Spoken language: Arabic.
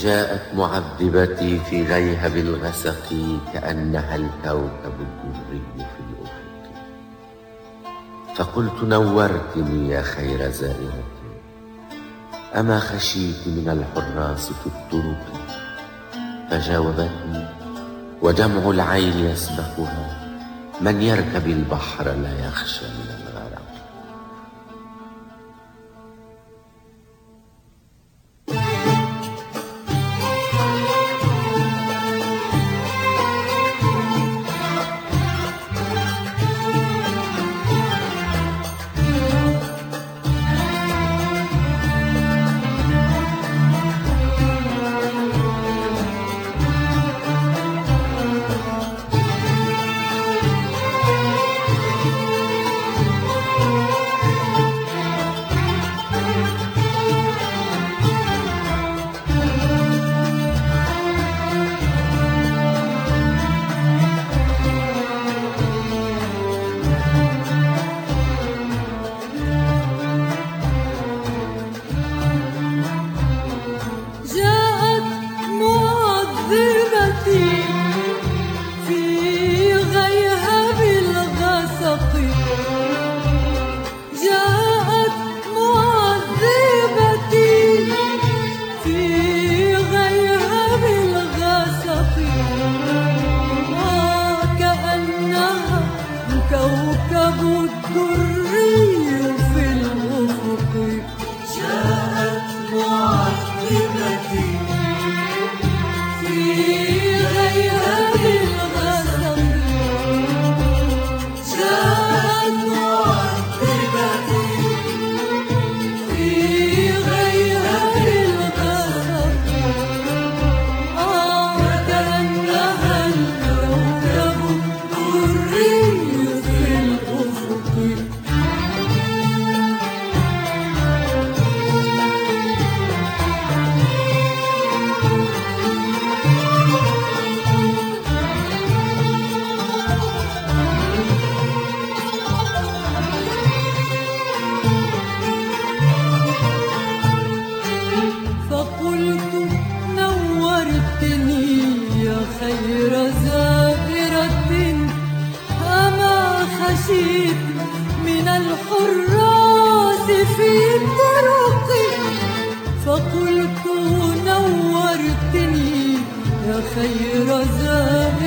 جاءت معذبتي في غيهب الغسق كأنها الكوكب الدري في الأفق، فقلت نورتني يا خير زائرة، أما خشيت من الحراس في الطرق؟ فجاوبتني ودمع العين يسبقها: من يركب البحر لا يخشى من الغرق. كوكب الدري في الأفق، جاءت معذبتي في غيهب الغسق، جاءت معذبتي في غيهب الغسق، كأنها الكوكب الدري في الأفق. فقلت نورتني يا خير زائرة، أما خشيت من الحراس في الطرق؟ فقلت نورتني يا خير زائرة،